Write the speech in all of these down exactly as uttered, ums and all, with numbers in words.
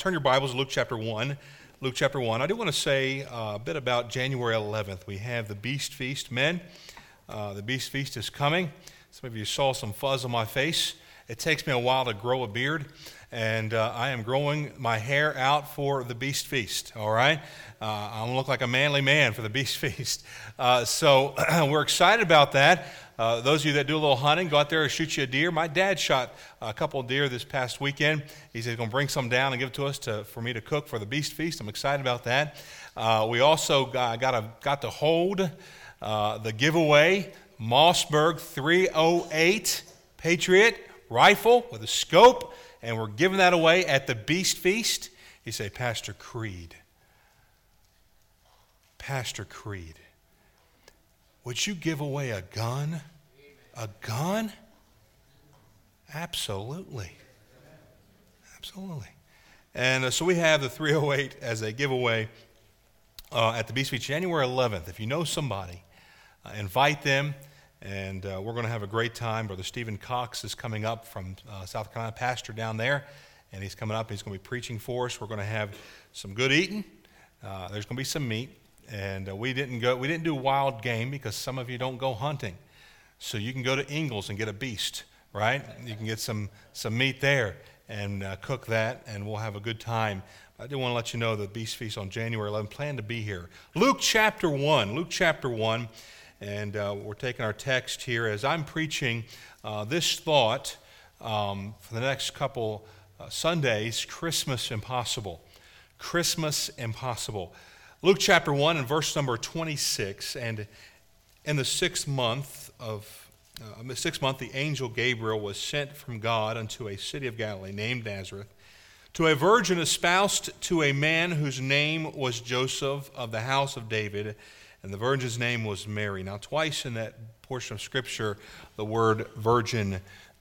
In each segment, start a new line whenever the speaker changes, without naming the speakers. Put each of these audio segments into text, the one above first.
turn your Bibles to Luke chapter one. Luke chapter one. I do want to say uh, a bit about January eleventh. We have the Beast Feast. Men, uh, the Beast Feast is coming. Some of you saw some fuzz on my face. It takes me a while to grow a beard, and uh, I am growing my hair out for the Beast Feast, all right? Uh, I'm going to look like a manly man for the Beast Feast. Uh, so we're excited about that. Uh, those of you that do a little hunting, go out there and shoot you a deer. My dad shot a couple of deer this past weekend. He said he's going to bring some down and give it to us to, for me to cook for the Beast Feast. I'm excited about that. Uh, we also got, got, a, got to hold uh, the giveaway Mossberg three oh eight Patriot rifle with a scope, and we're giving that away at the Beast Feast. You say, Pastor Creed, Pastor Creed, would you give away a gun? A gun? Absolutely. Absolutely. And uh, so we have the three oh eight as a giveaway uh, at the Beast Feast, January eleventh. If you know somebody, uh, invite them, and uh, we're going to have a great time. Brother Stephen Cox is coming up from uh, South Carolina, pastor down there, and he's coming up. He's going to be preaching for us. We're going to have some good eating. Uh, there's going to be some meat. And uh, we didn't go. We didn't do wild game because some of you don't go hunting, so you can go to Ingalls and get a beast, right? You can get some some meat there and uh, cook that, and we'll have a good time. I do want to let you know the Beast Feast on January eleventh. Plan to be here. Luke chapter one. Luke chapter one, and uh, we're taking our text here as I'm preaching uh, this thought um, for the next couple uh, Sundays. Christmas impossible. Christmas impossible. Luke chapter one and verse number twenty-six, and in the sixth month of uh, the sixth month, the angel Gabriel was sent from God unto a city of Galilee named Nazareth, to a virgin espoused to a man whose name was Joseph of the house of David, and the virgin's name was Mary. Now, twice in that portion of Scripture, the word virgin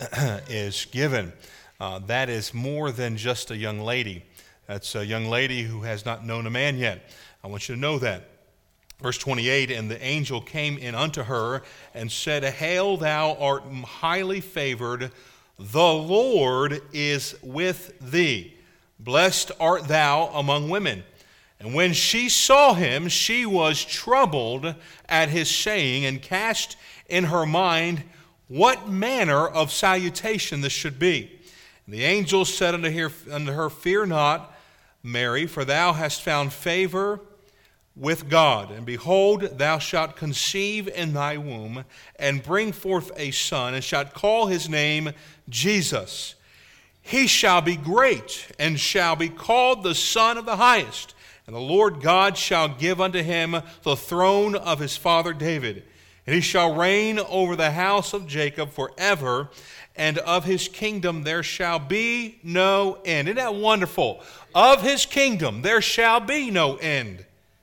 is given. Uh, that is more than just a young lady. That's a young lady who has not known a man yet. I want you to know that. Verse twenty-eight, and the angel came in unto her and said, Hail, thou art highly favored, the Lord is with thee. Blessed art thou among women. And when she saw him, she was troubled at his saying, and cast in her mind what manner of salutation this should be. And the angel said unto her, unto her, Fear not, Mary, for thou hast found favor with God, and behold, thou shalt conceive in thy womb, and bring forth a son, and shalt call his name Jesus. He shall be great, and shall be called the Son of the Highest. And the Lord God shall give unto him the throne of his father David. And he shall reign over the house of Jacob forever, and of his kingdom there shall be no end. Isn't that wonderful? Of his kingdom there shall be no end.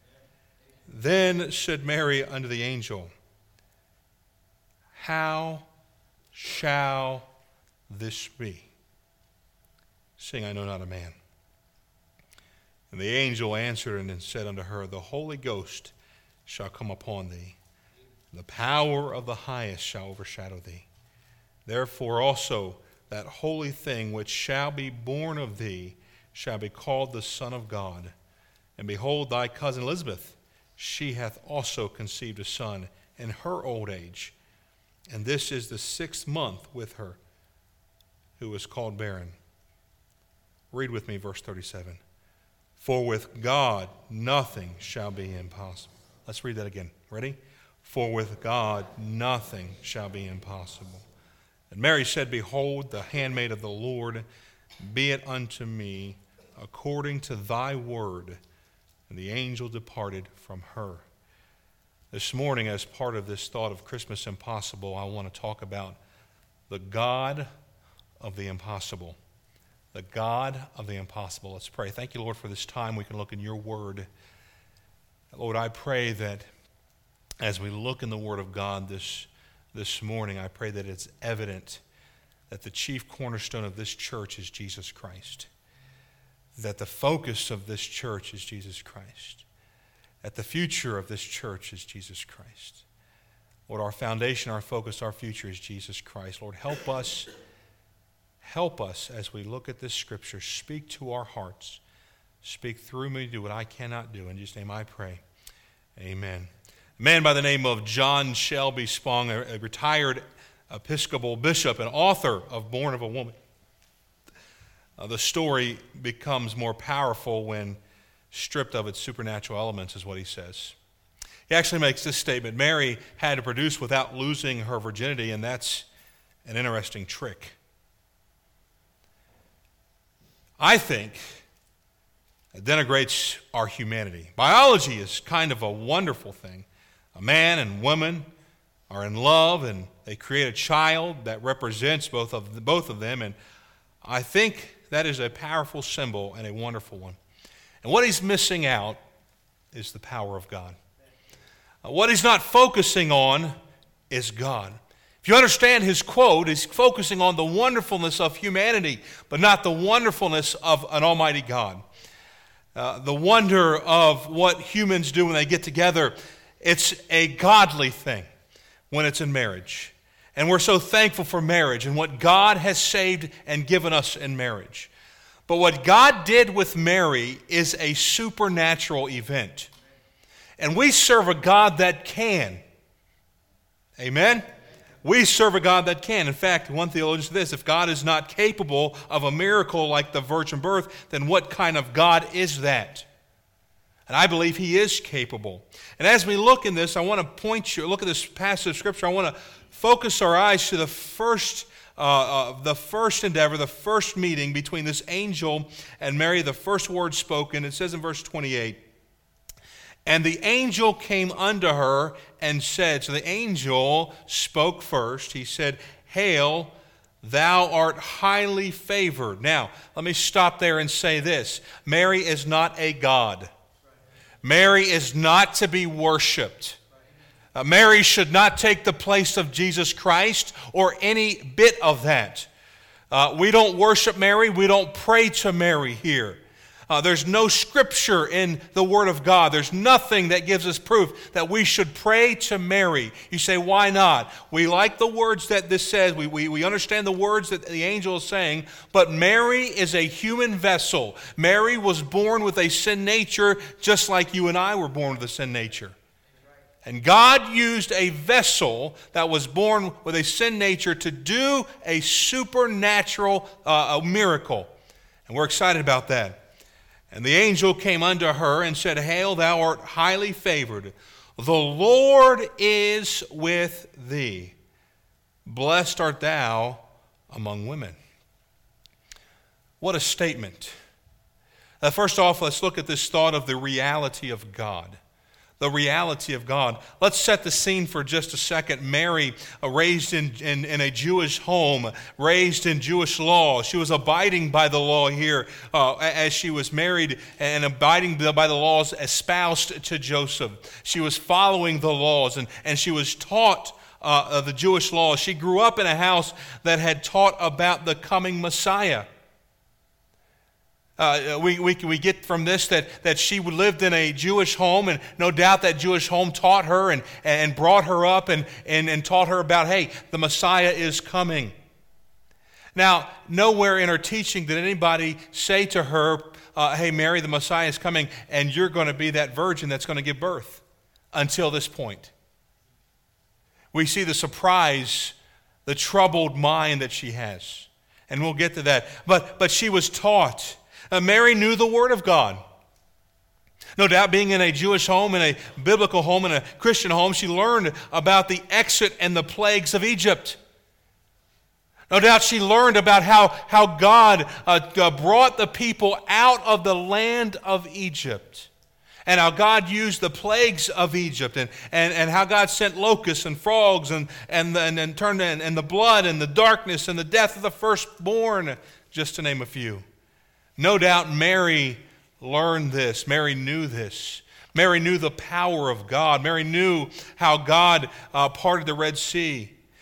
Then said Mary unto the angel, How shall this be, seeing I know not a man? And the angel answered and said unto her, The Holy Ghost shall come upon thee, and the power of the highest shall overshadow thee. Therefore also that holy thing which shall be born of thee shall be called the Son of God. And behold, thy cousin Elizabeth, she hath also conceived a son in her old age. And this is the sixth month with her, who is called barren. Read with me verse thirty-seven. For with God nothing shall be impossible. Let's read that again. Ready? For with God nothing shall be impossible. And Mary said, Behold, the handmaid of the Lord, be it unto me according to thy word. And the angel departed from her. This morning, as part of this thought of Christmas impossible, I want to talk about the God of the impossible. The God of the impossible. Let's pray. Thank you, Lord, for this time we can look in your word. Lord, I pray that as we look in the word of God this, this morning, I pray that it's evident that the chief cornerstone of this church is Jesus Christ. That the focus of this church is Jesus Christ. That the future of this church is Jesus Christ. Lord, our foundation, our focus, our future is Jesus Christ. Lord, help us, help us as we look at this scripture. Speak to our hearts. Speak through me, do what I cannot do. In Jesus' name I pray. Amen. A man by the name of John Shelby Spong, a retired Episcopal bishop and author of Born of a Woman. Uh, the story becomes more powerful when stripped of its supernatural elements, is what he says. He actually makes this statement: Mary had to produce without losing her virginity, and that's an interesting trick. I think it denigrates our humanity. Biology is kind of a wonderful thing. A man and woman are in love, and they create a child that represents both of the, both of them, and I think that is a powerful symbol and a wonderful one. And what he's missing out is the power of God. Uh, what he's not focusing on is God. If you understand his quote, he's focusing on the wonderfulness of humanity, but not the wonderfulness of an almighty God. Uh, the wonder of what humans do when they get together, it's a godly thing when it's in marriage. And we're so thankful for marriage and what God has saved and given us in marriage. But what God did with Mary is a supernatural event. And we serve a God that can. Amen? We serve a God that can. In fact, one theologian said this: if God is not capable of a miracle like the virgin birth, then what kind of God is that? And I believe he is capable. And as we look in this, I want to point you, look at this passage of Scripture, I want to focus our eyes to the first, uh, uh, the first endeavor, the first meeting between this angel and Mary, the first word spoken. It says in verse twenty-eight, and the angel came unto her and said, so the angel spoke first. He said, Hail, thou art highly favored. Now, let me stop there and say this. Mary is not a god. Mary is not to be worshiped. Uh, Mary should not take the place of Jesus Christ or any bit of that. Uh, we don't worship Mary. We don't pray to Mary here. Uh, there's no scripture in the Word of God. There's nothing that gives us proof that we should pray to Mary. You say, why not? We like the words that this says. We, we, we understand the words that the angel is saying, but Mary is a human vessel. Mary was born with a sin nature just like you and I were born with a sin nature. And God used a vessel that was born with a sin nature to do a supernatural uh, a miracle. And we're excited about that. And the angel came unto her and said, Hail, thou art highly favored. The Lord is with thee. Blessed art thou among women. What a statement. Now, first off, let's look at this thought of the reality of God. The reality of God. Let's set the scene for just a second. Mary, uh, raised in, in, in a Jewish home, raised in Jewish law. She was abiding by the law here uh, as she was married and abiding by the laws espoused to Joseph. She was following the laws and, and she was taught uh, the Jewish laws. She grew up in a house that had taught about the coming Messiah. Uh, we, we, we get from this that, that she lived in a Jewish home, and no doubt that Jewish home taught her and, and brought her up and, and, and taught her about, hey, the Messiah is coming. Now, nowhere in her teaching did anybody say to her, uh, hey, Mary, the Messiah is coming, and you're going to be that virgin that's going to give birth, until this point. We see the surprise, the troubled mind that she has, and we'll get to that. But, but she was taught. Uh, Mary knew the Word of God. No doubt, being in a Jewish home, in a biblical home, in a Christian home, she learned about the exit and the plagues of Egypt. No doubt she learned about how, how God uh, brought the people out of the land of Egypt. And how God used the plagues of Egypt, and, and, and how God sent locusts and frogs and, and, and, and turned and, and the blood and the darkness and the death of the firstborn, just to name a few. No doubt Mary learned this. Mary knew this. Mary knew the power of God. Mary knew how God uh, parted the Red Sea.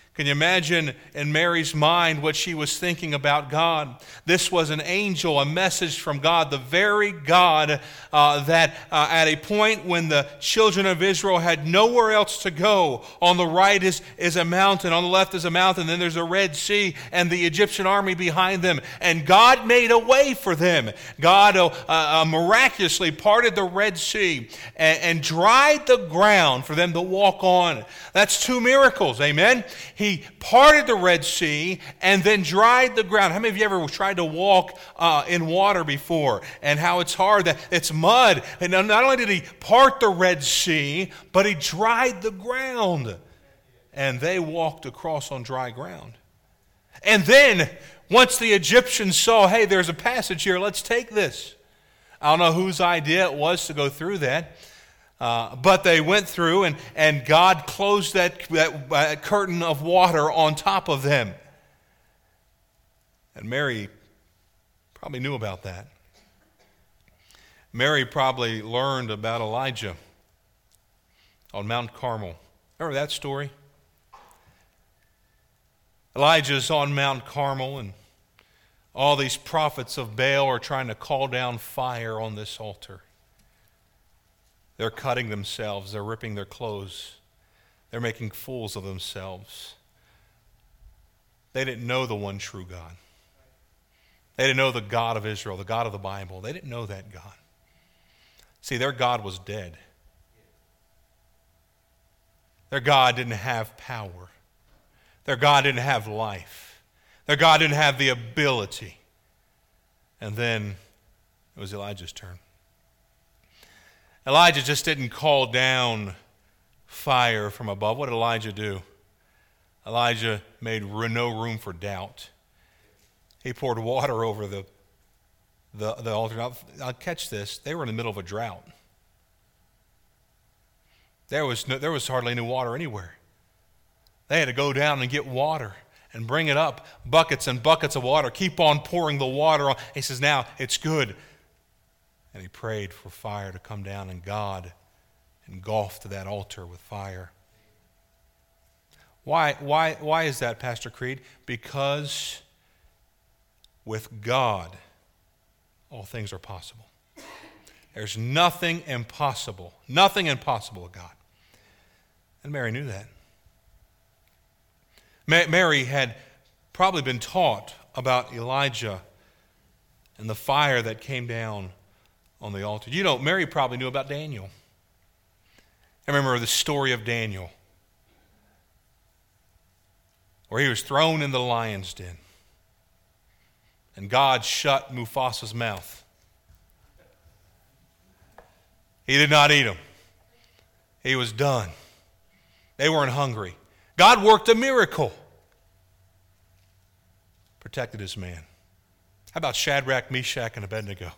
Can you imagine in Mary's mind what she was thinking about God? This was an angel, a message from God, the very God uh, that uh, at a point when the children of Israel had nowhere else to go, on the right is, is a mountain, on the left is a mountain, then there's a Red Sea and the Egyptian army behind them. And God made a way for them. God uh, uh, miraculously parted the Red Sea and, and dried the ground for them to walk on. That's two miracles, amen? He parted the Red Sea and then dried the ground. How many of you ever tried to walk uh, in water before, and how it's hard, that it's mud? And not only did he part the Red Sea, but he dried the ground. And they walked across on dry ground. And then, once the Egyptians saw, hey, there's a passage here, let's take this. I don't know whose idea it was to go through that. Uh, but they went through, and, and God closed that, that uh, curtain of water on top of them. And Mary probably knew about that. Mary probably learned about Elijah on Mount Carmel. Remember that story? Elijah's on Mount Carmel, and all these prophets of Baal are trying to call down fire on this altar. They're cutting themselves. They're ripping their clothes. They're making fools of themselves. They didn't know the one true God. They didn't know the God of Israel, the God of the Bible. They didn't know that God. See, their God was dead. Their God didn't have power. Their God didn't have life. Their God didn't have the ability. And then it was Elijah's turn. Elijah just didn't call down fire from above. What did Elijah do? Elijah made no room for doubt. He poured water over the, the, the altar. Now, now, catch this. They were in the middle of a drought. There was, no, there was hardly any water anywhere. They had to go down and get water and bring it up, buckets and buckets of water. Keep on pouring the water on. He says, now it's good. And he prayed for fire to come down, and God engulfed that altar with fire. Why, why, why is that, Pastor Creed? Because with God, all things are possible. There's nothing impossible, nothing impossible with God. And Mary knew that. Mary had probably been taught about Elijah and the fire that came down on the altar. You know, Mary probably knew about Daniel. I remember the story of Daniel, where he was thrown in the lion's den, and God shut Mufasa's mouth. He did not eat him. He was done. They weren't hungry. God worked a miracle. Protected his man. How about Shadrach, Meshach, and Abednego?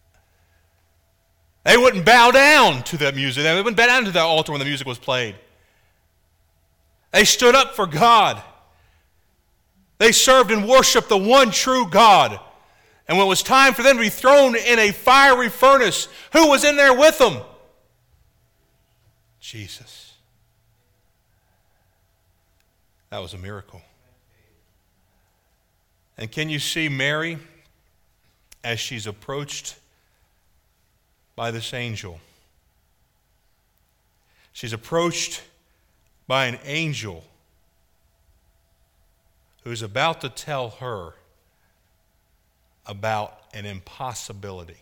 They wouldn't bow down to that music. They wouldn't bow down to that altar when the music was played. They stood up for God. They served and worshiped the one true God. And when it was time for them to be thrown in a fiery furnace, who was in there with them? Jesus. That was a miracle. And can you see Mary as she's approached by this angel? She's approached by an angel who's about to tell her about an impossibility.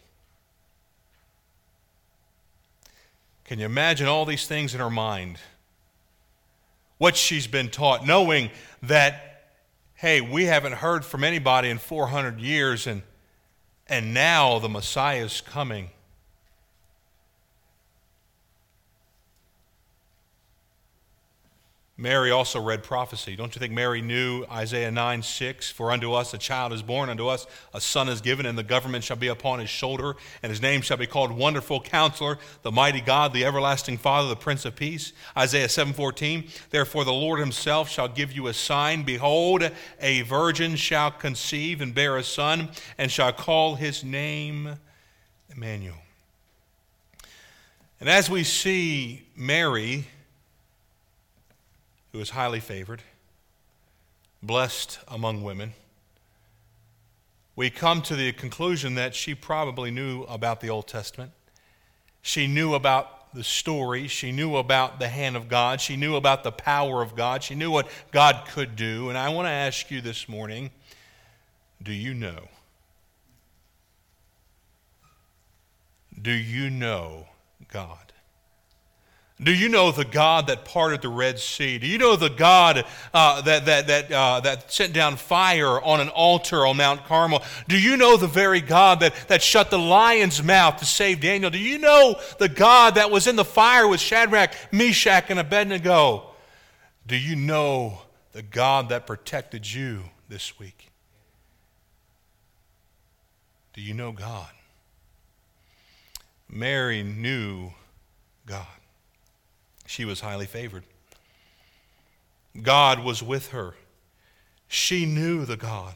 Can you imagine all these things in her mind? What she's been taught, knowing that, hey, we haven't heard from anybody in four hundred years, and, and now the Messiah is coming. Mary also read prophecy. Don't you think Mary knew Isaiah nine six? For unto us a child is born, unto us a son is given, and the government shall be upon his shoulder, and his name shall be called Wonderful Counselor, the Mighty God, the Everlasting Father, the Prince of Peace. Isaiah seven fourteen. Therefore the Lord himself shall give you a sign. Behold, a virgin shall conceive and bear a son, and shall call his name Emmanuel. And as we see Mary, who is highly favored, blessed among women, we come to the conclusion that she probably knew about the Old Testament. She knew about the story. She knew about the hand of God. She knew about the power of God. She knew what God could do. And I want to ask you this morning, do you know? Do you know God? Do you know the God that parted the Red Sea? Do you know the God uh, that that that uh, that sent down fire on an altar on Mount Carmel? Do you know the very God that, that shut the lion's mouth to save Daniel? Do you know the God that was in the fire with Shadrach, Meshach, and Abednego? Do you know the God that protected you this week? Do you know God? Mary knew God. She was highly favored. God was with her. She knew the God.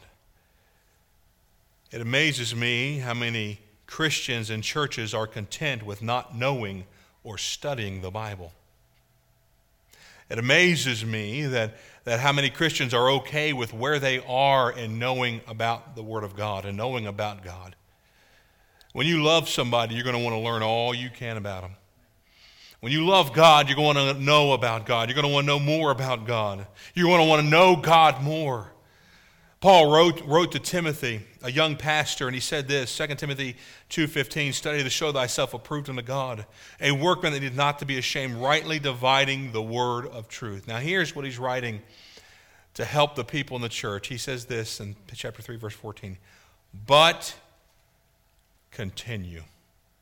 It amazes me how many Christians and churches are content with not knowing or studying the Bible. It amazes me that, that how many Christians are okay with where they are in knowing about the Word of God and knowing about God. When you love somebody, you're going to want to learn all you can about them. When you love God, you're going to want to know about God. You're going to want to know more about God. You're going to want to know God more. Paul wrote, wrote to Timothy, a young pastor, and he said this, Second Timothy two fifteen, study to show thyself approved unto God, a workman that needeth not to be ashamed, rightly dividing the word of truth. Now here's what he's writing to help the people in the church. He says this in chapter three, verse fourteen, but continue.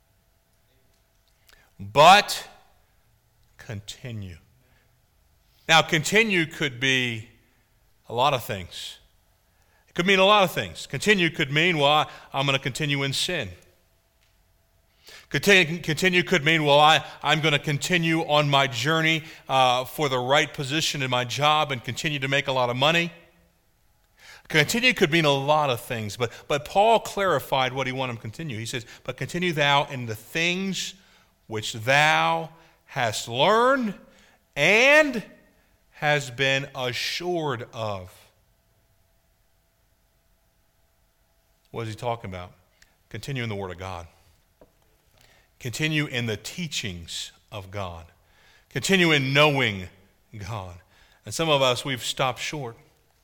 But continue. Now, continue could be a lot of things. It could mean a lot of things. Continue could mean, well, I, I'm going to continue in sin. Continue, continue could mean, well, I, I'm going to continue on my journey uh, for the right position in my job and continue to make a lot of money. Continue could mean a lot of things, but, but Paul clarified what he wanted him to continue. He says, but continue thou in the things which thou hast learned and has been assured of. What is he talking about? Continue in the Word of God. Continue in the teachings of God. Continue in knowing God. And some of us, we've stopped short.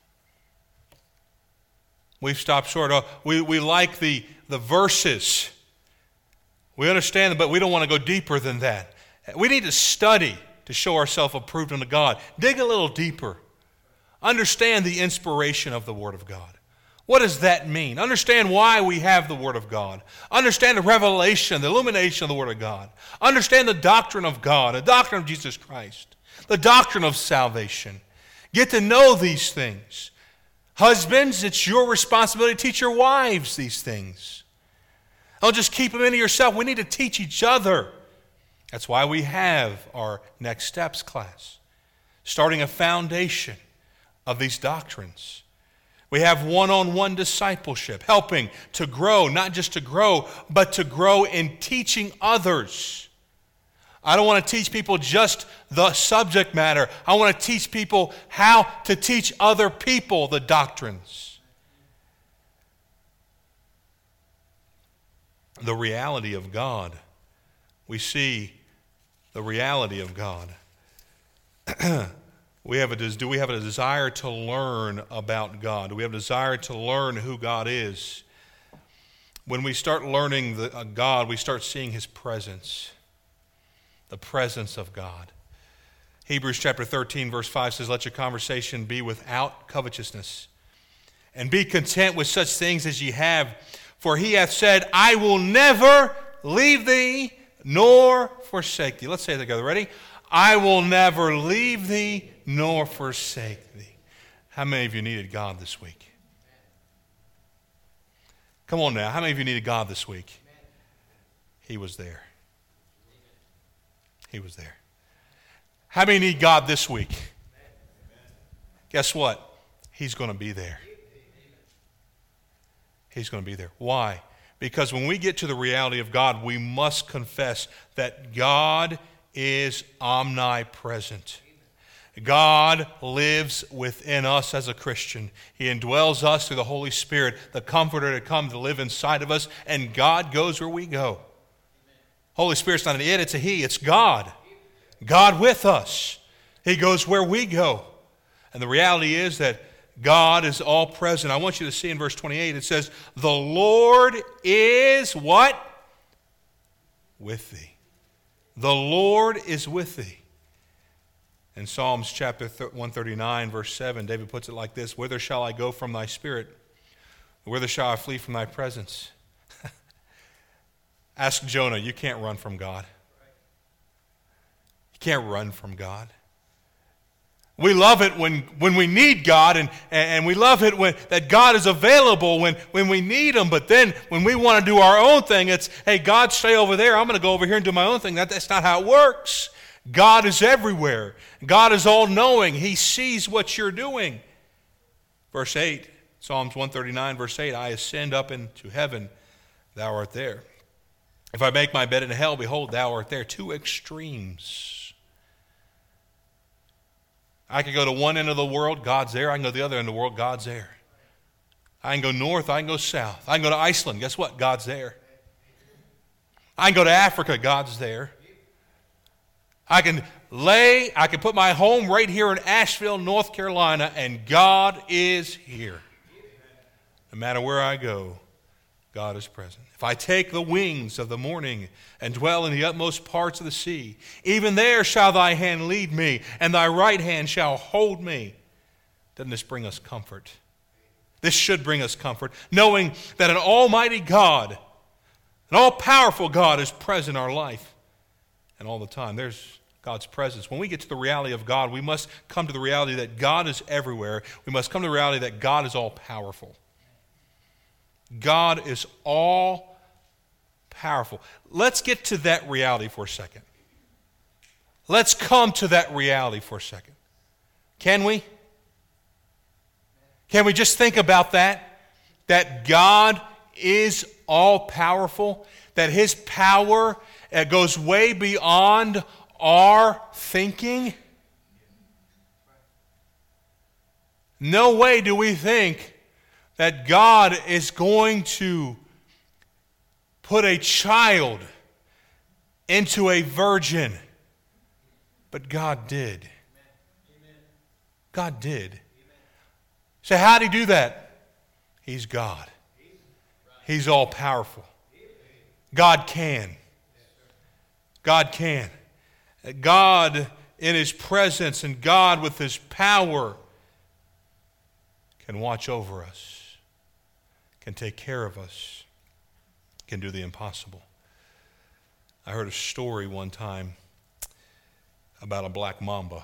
We've stopped short. Oh, we, we like the, the verses. We understand them, but we don't want to go deeper than that. We need to study to show ourselves approved unto God. Dig a little deeper. Understand the inspiration of the Word of God. What does that mean? Understand why we have the Word of God. Understand the revelation, the illumination of the Word of God. Understand the doctrine of God, the doctrine of Jesus Christ, the doctrine of salvation. Get to know these things. Husbands, it's your responsibility to teach your wives these things. Don't just keep them into yourself. We need to teach each other. That's why we have our Next Steps class, starting a foundation of these doctrines. We have one-on-one discipleship, helping to grow, not just to grow, but to grow in teaching others. I don't want to teach people just the subject matter. I want to teach people how to teach other people the doctrines. The reality of God. We see the reality of God. we have a, do we have a desire to learn about God? Do we have a desire to learn who God is? When we start learning the, uh, God, we start seeing His presence. The presence of God. Hebrews chapter thirteen, verse five says, let your conversation be without covetousness, and be content with such things as ye have. For he hath said, I will never leave thee nor forsake thee. Let's say it together. Ready? I will never leave thee nor forsake thee. How many of you needed God this week? Come on now. How many of you needed God this week? He was there. He was there. How many need God this week? Guess what? He's going to be there. He's going to be there. Why? Because when we get to the reality of God, we must confess that God is omnipresent. God lives within us as a Christian. He indwells us through the Holy Spirit, the Comforter to come to live inside of us, and God goes where we go. Holy Spirit's not an it, it's a He. It's God. God with us. He goes where we go. And the reality is that God is all present. I want you to see in verse twenty-eight, it says, the Lord is what? With thee. The Lord is with thee. In Psalms chapter one thirty-nine, verse seven, David puts it like this, whither shall I go from thy spirit? Whither shall I flee from thy presence? Ask Jonah, you can't run from God. You can't run from God. We love it when, when we need God, and, and we love it when that God is available when, when we need Him. But then when we want to do our own thing, it's, hey, God, stay over there. I'm going to go over here and do my own thing. That, that's not how it works. God is everywhere. God is all-knowing. He sees what you're doing. Verse eight, Psalms one thirty-nine, verse eight, I ascend up into heaven, thou art there. If I make my bed in hell, behold, thou art there. Two extremes. I can go to one end of the world, God's there. I can go to the other end of the world, God's there. I can go north, I can go south. I can go to Iceland, guess what? God's there. I can go to Africa, God's there. I can lay, I can put my home right here in Asheville, North Carolina, and God is here. No matter where I go, God is present. If I take the wings of the morning and dwell in the utmost parts of the sea, even there shall thy hand lead me, and thy right hand shall hold me. Doesn't this bring us comfort? This should bring us comfort, knowing that an almighty God, an all-powerful God is present in our life. And all the time, there's God's presence. When we get to the reality of God, we must come to the reality that God is everywhere. We must come to the reality that God is all-powerful. God is all powerful. Let's get to that reality for a second. Let's come to that reality for a second. Can we? Can we just think about that? That God is all powerful, that His power uh, goes way beyond our thinking. No way do we think that God is going to put a child into a virgin. But God did. God did. So how did He do that? He's God. He's all powerful. God can. God can. God in His presence and God with His power can watch over us, can take care of us, can do the impossible. I heard a story one time about a black mamba.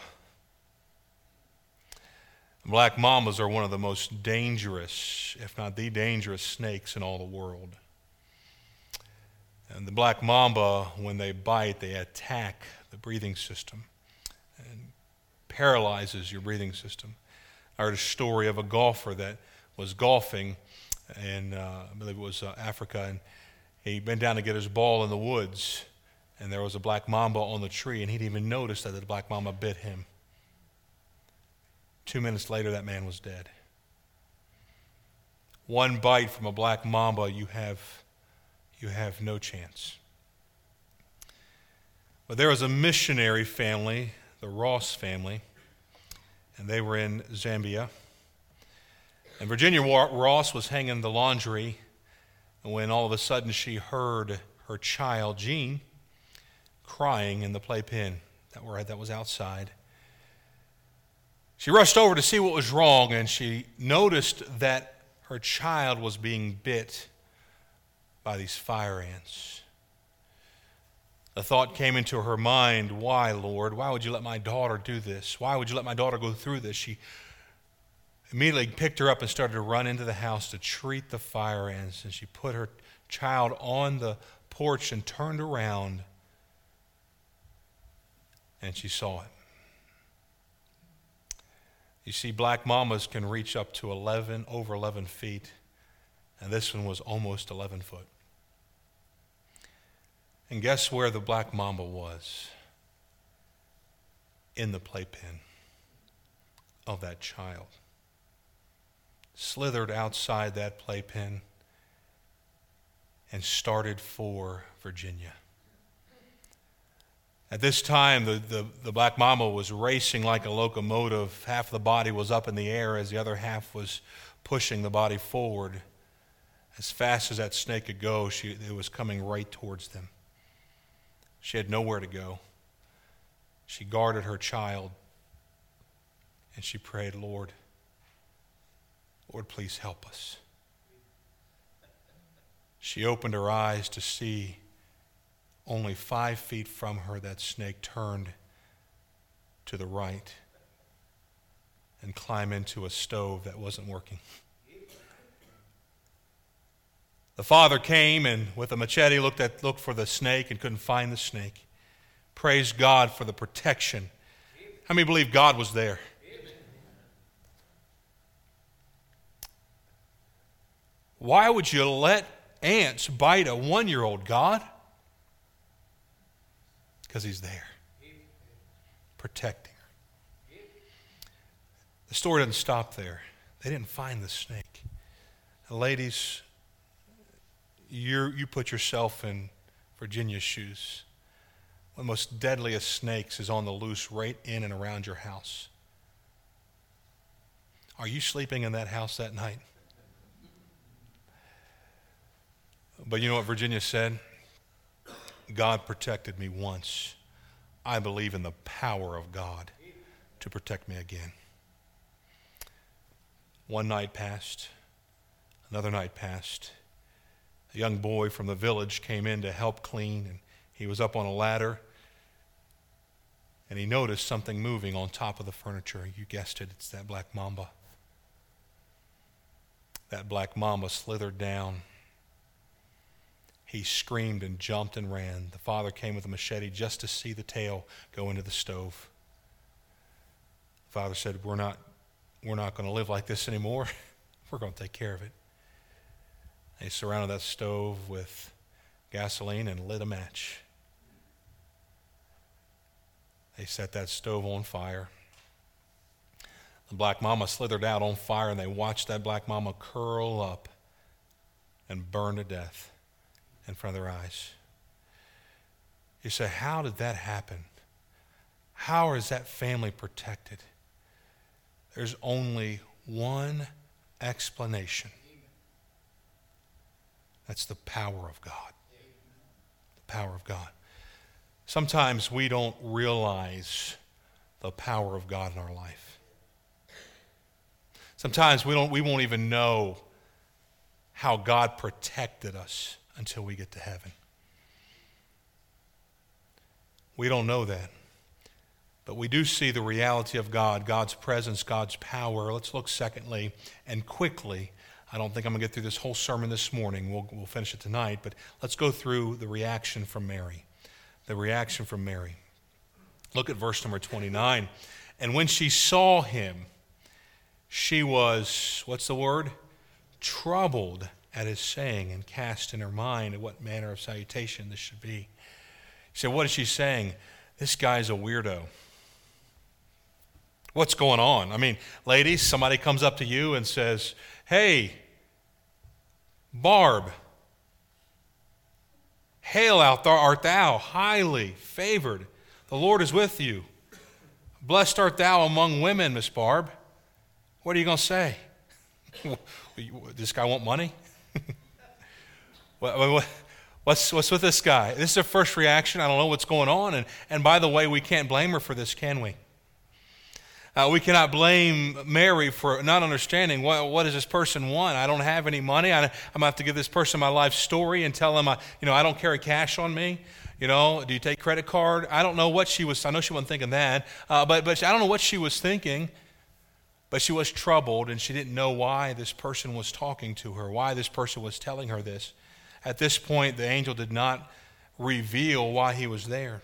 Black mambas are one of the most dangerous, if not the dangerous, snakes in all the world. And the black mamba, when they bite, they attack the breathing system and paralyzes your breathing system. I heard a story of a golfer that was golfing in, uh, I believe it was uh, Africa, and he went down to get his ball in the woods, and there was a black mamba on the tree, and he didn't even notice that the black mamba bit him. Two minutes later, that man was dead. One bite from a black mamba, you have, you have no chance. But there was a missionary family, the Ross family, and they were in Zambia. And Virginia Ross was hanging the laundry when all of a sudden she heard her child, Jean, crying in the playpen that were that was outside. She rushed over to see what was wrong, and she noticed that her child was being bit by these fire ants. The thought came into her mind, why, Lord? Why would you let my daughter do this? Why would you let my daughter go through this? She immediately picked her up and started to run into the house to treat the fire ants, and she put her child on the porch and turned around, and she saw it. You see, black mamas can reach up to eleven, over eleven feet, and this one was almost eleven foot. And guess where the black mamba was? In the playpen. of that child, slithered outside that playpen, and started for Virginia. At this time, the, the, the black mamba was racing like a locomotive. Half the body was up in the air as the other half was pushing the body forward. As fast as that snake could go, she, it was coming right towards them. She had nowhere to go. She guarded her child, and she prayed, Lord, Lord, please help us. She opened her eyes to see only five feet from her, that snake turned to the right and climbed into a stove that wasn't working. The father came and with a machete looked at looked for the snake and couldn't find the snake. Praise God for the protection. How many believe God was there? Why would you let ants bite a one-year-old, God? Because he's there, protecting her. The story doesn't stop there. They didn't find the snake. Now, ladies, you you put yourself in Virginia's shoes. One of the most deadliest snakes is on the loose right in and around your house. Are you sleeping in that house that night? But you know what Virginia said? God protected me once. I believe in the power of God to protect me again. One night passed. Another night passed. A young boy from the village came in to help clean, and he was up on a ladder, and he noticed something moving on top of the furniture. You guessed it, it's that black mamba. That black mamba slithered down. He screamed and jumped and ran. The father came with a machete just to see the tail go into the stove. The father said, we're not, we're not going to live like this anymore. We're going to take care of it. They surrounded that stove with gasoline and lit a match. They set that stove on fire. The black mama slithered out on fire, and they watched that black mama curl up and burn to death in front of their eyes. You say, how did that happen? How is that family protected? There's only one explanation. That's the power of God. The power of God. Sometimes we don't realize the power of God in our life. Sometimes we don't we won't even know how God protected us until we get to heaven. We don't know that. But we do see the reality of God, God's presence, God's power. Let's look secondly and quickly. I don't think I'm going to get through this whole sermon this morning. We'll, we'll finish it tonight. But let's go through the reaction from Mary. The reaction from Mary. Look at verse number twenty-nine. And when she saw him, she was, what's the word? Troubled at his saying, and cast in her mind what manner of salutation this should be. You say, what is she saying? This guy's a weirdo. What's going on? I mean, ladies, somebody comes up to you and says, hey, Barb, hail out art thou, highly favored. The Lord is with you. Blessed art thou among women, Miss Barb. What are you going to say? This guy want money? what, what, what's, what's with this guy? This is her first reaction. I don't know what's going on. And, and by the way, we can't blame her for this, can we? Uh, we cannot blame Mary for not understanding what, what does this person want. I don't have any money. I, I'm going to have to give this person my life story and tell them, I, you know, I don't carry cash on me. You know, do you take credit card? I don't know what she was. I know she wasn't thinking that, uh, but but I don't know what she was thinking. But she was troubled, and she didn't know why this person was talking to her, why this person was telling her this. At this point, the angel did not reveal why he was there.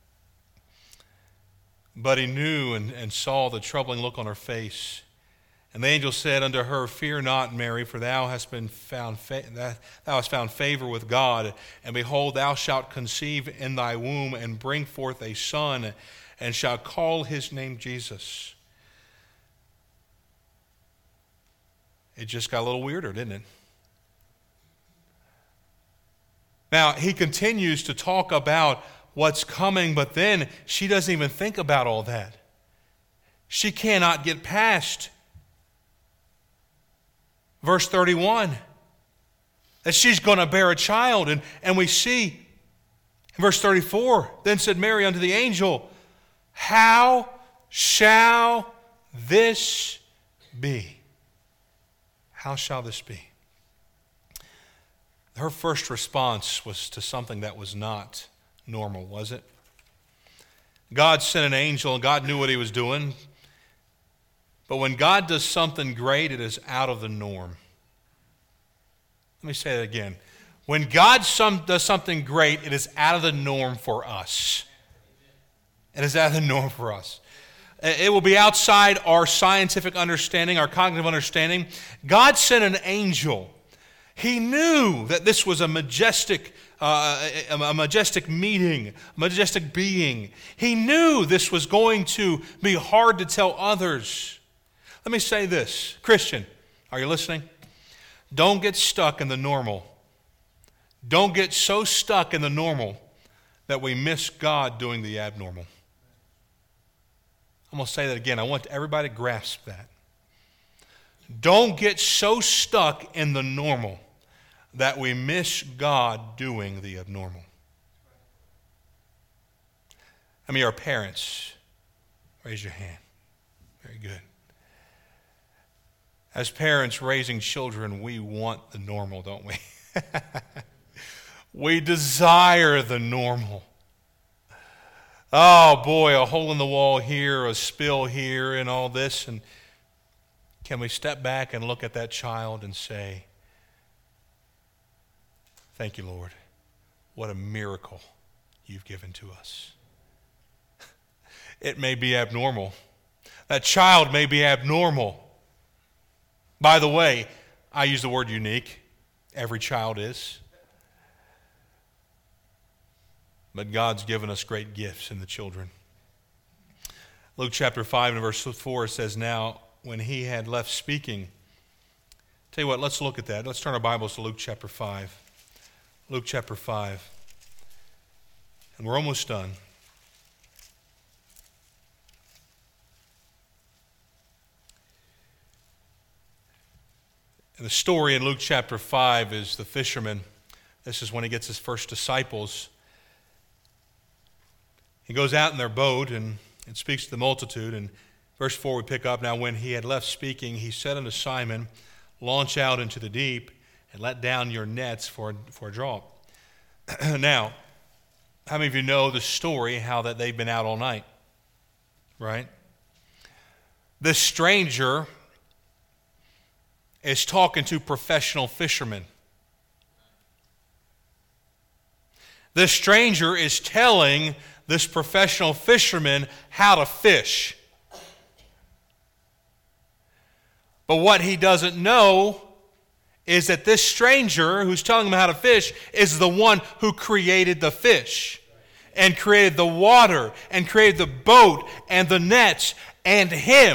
But he knew and, and saw the troubling look on her face. And the angel said unto her, fear not, Mary, for thou hast been found fa- thou hast found favor with God. And behold, thou shalt conceive in thy womb and bring forth a son, and shalt call his name Jesus. it just got a little weirder, didn't it? Now, he continues to talk about what's coming, but then she doesn't even think about all that. She cannot get past verse thirty-one, that she's going to bear a child. And, and we see in verse thirty-four, then said Mary unto the angel, how shall this be? How shall this be? Her first response was to something that was not normal, was it? God sent an angel, and God knew what he was doing. But when God does something great, it is out of the norm. Let me say that again. When God some, does something great, it is out of the norm for us. It is out of the norm for us. It will be outside our scientific understanding, our cognitive understanding. God sent an angel. He knew that this was a majestic, uh, a majestic meeting, a majestic being. He knew this was going to be hard to tell others. Let me say this, Christian, are you listening? Don't get stuck in the normal. Don't get so stuck in the normal that we miss God doing the abnormal. I'm going to say that again. I want everybody to grasp that. Don't get so stuck in the normal that we miss God doing the abnormal. How many are parents? Raise your hand. Very good. As parents raising children, we want the normal, don't we? We desire the normal. Oh boy, a hole in the wall here, a spill here, and all this. And can we step back and look at that child and say, thank you, Lord. What a miracle you've given to us. It may be abnormal. That child may be abnormal. By the way, I use the word unique. Every child is. But God's given us great gifts in the children. Luke chapter five and verse four says, now, when he had left speaking, tell you what, let's look at that. Let's turn our Bibles to Luke chapter five. Luke chapter five. And we're almost done. And the story in Luke chapter five is the fisherman. This is when he gets his first disciples. He goes out in their boat and, and speaks to the multitude. And verse four we pick up, now when he had left speaking, he said unto Simon, launch out into the deep and let down your nets for, for a draught. Now, how many of you know the story, how that they've been out all night? Right? This stranger is talking to professional fishermen. This stranger is telling this professional fisherman how to fish. But what he doesn't know is that this stranger who's telling him how to fish is the one who created the fish and created the water and created the boat and the nets and him.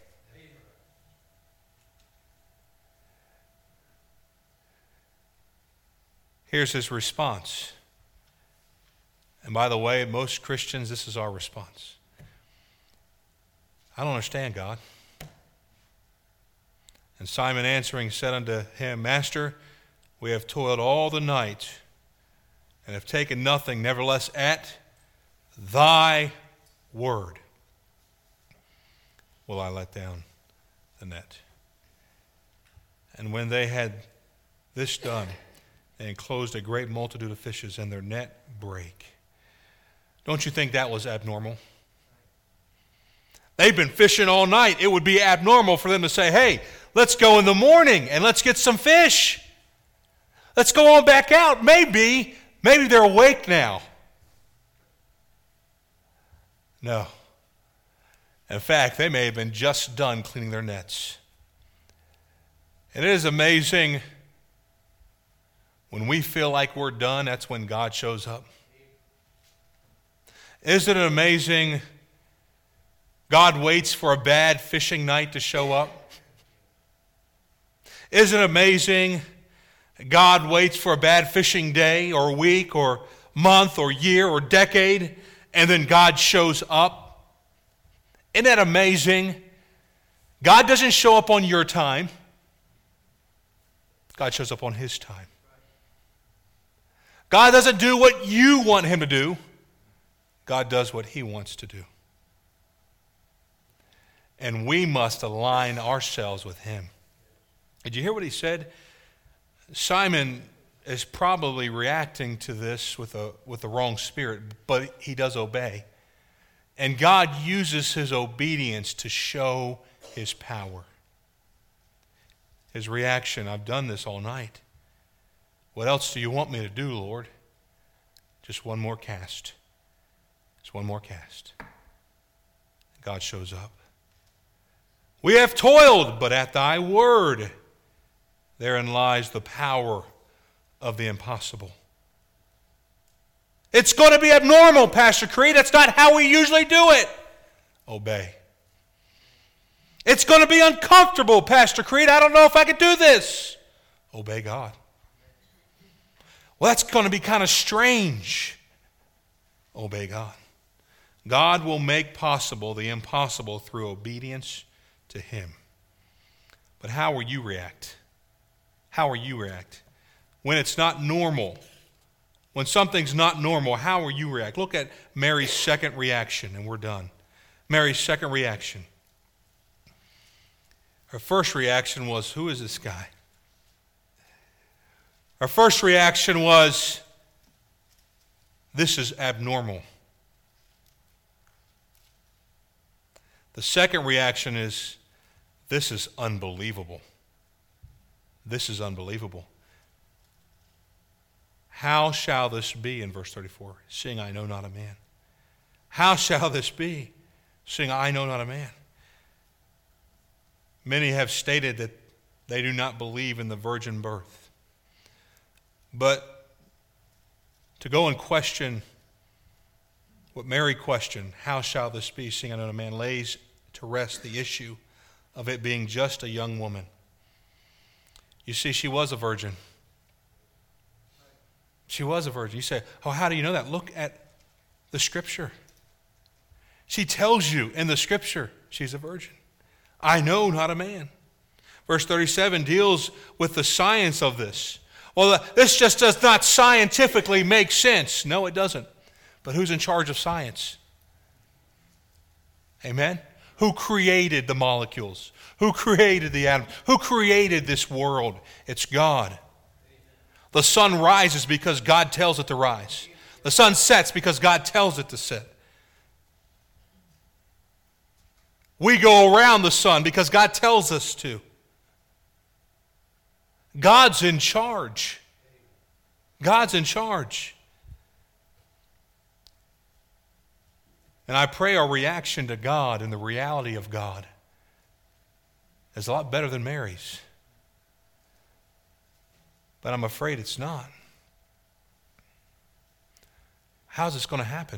Here's his response. And by the way, most Christians, this is our response. I don't understand, God. And Simon answering said unto him, Master, we have toiled all the night and have taken nothing, nevertheless at thy word will I let down the net. And when they had this done, they enclosed a great multitude of fishes, and their net brake. Don't you think that was abnormal? They've been fishing all night. It would be abnormal for them to say, hey, let's go in the morning and let's get some fish. Let's go on back out. Maybe, maybe they're awake now. No. In fact, they may have been just done cleaning their nets. And it is amazing. When we feel like we're done, that's when God shows up. Isn't it amazing? God waits for a bad fishing night to show up. Isn't it amazing? God waits for a bad fishing day or week or month or year or decade, and then God shows up. Isn't that amazing? God doesn't show up on your time. God shows up on His time. God doesn't do what you want Him to do. God does what He wants to do. And we must align ourselves with Him. Did you hear what He said? Simon is probably reacting to this with a with the wrong spirit, but he does obey. And God uses his obedience to show His power. His reaction, I've done this all night. What else do you want me to do, Lord? Just one more cast. Just one more cast. God shows up. We have toiled, but at thy word, therein lies the power of the impossible. It's going to be abnormal, Pastor Creed. That's not how we usually do it. Obey. It's going to be uncomfortable, Pastor Creed. I don't know if I could do this. Obey God. Well, that's going to be kind of strange. Obey God. God will make possible the impossible through obedience to Him. But how will you react? How will you react? When it's not normal, when something's not normal, how will you react? Look at Mary's second reaction, and we're done. Mary's second reaction. Her first reaction was, who is this guy? Her first reaction was, this is abnormal. The second reaction is, this is unbelievable. This is unbelievable. How shall this be, in verse thirty-four, seeing I know not a man? How shall this be, seeing I know not a man? Many have stated that they do not believe in the virgin birth. But to go and question what Mary questioned, how shall this be, seeing I know not a man, lays to rest the issue of it being just a young woman. You see, she was a virgin. She was a virgin. You say, oh, how do you know that? Look at the Scripture. She tells you in the Scripture she's a virgin. I know not a man. Verse thirty-seven deals with the science of this. Well, this just does not scientifically make sense. No, it doesn't. But who's in charge of science? Amen? Who created the molecules? Who created the atoms? Who created this world? It's God. The sun rises because God tells it to rise. The sun sets because God tells it to set. We go around the sun because God tells us to. God's in charge. God's in charge. And I pray our reaction to God and the reality of God is a lot better than Mary's. But I'm afraid it's not. How's this going to happen?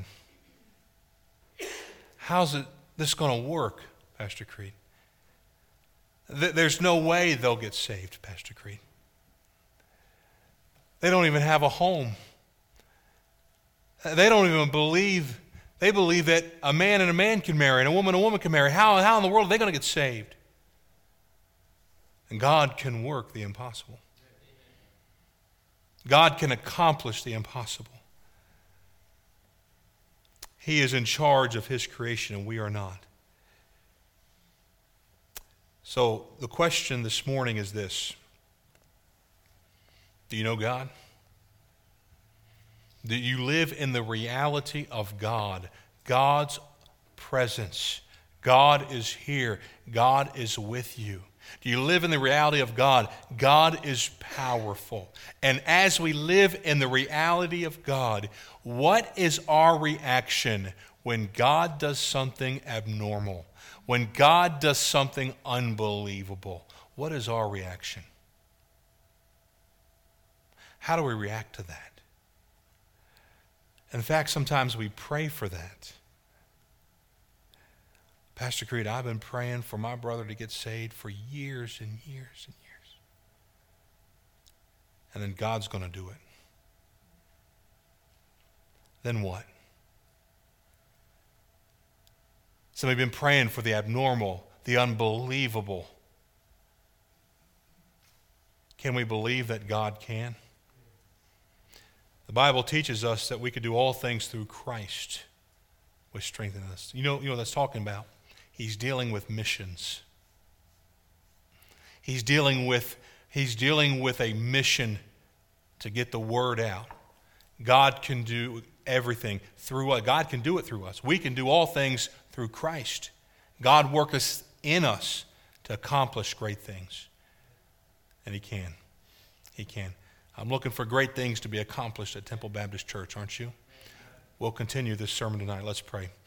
How's it, this going to work, Pastor Creed? There's no way they'll get saved, Pastor Creed. They don't even have a home. They don't even believe, they believe that a man and a man can marry and a woman and a woman can marry. How, how in the world are they going to get saved? And God can work the impossible. God can accomplish the impossible. He is in charge of His creation and we are not. So the question this morning is this. Do you know God? Do you live in the reality of God? God's presence. God is here. God is with you. Do you live in the reality of God? God is powerful. And as we live in the reality of God, what is our reaction when God does something abnormal? When God does something unbelievable? What is our reaction? How do we react to that? In fact, sometimes we pray for that. Pastor Creed, I've been praying for my brother to get saved for years and years and years. and then God's going to do it. Then what? Some have been praying for the abnormal, the unbelievable. Can we believe that God can? The Bible teaches us that we can do all things through Christ, which strengthens us. You know, you know what that's talking about? He's dealing with missions. He's dealing with, he's dealing with a mission to get the word out. God can do everything through us. God can do it through us. We can do all things through Christ. God worketh in us to accomplish great things. And He can. He can. I'm looking for great things to be accomplished at Temple Baptist Church, aren't you? We'll continue this sermon tonight. Let's pray.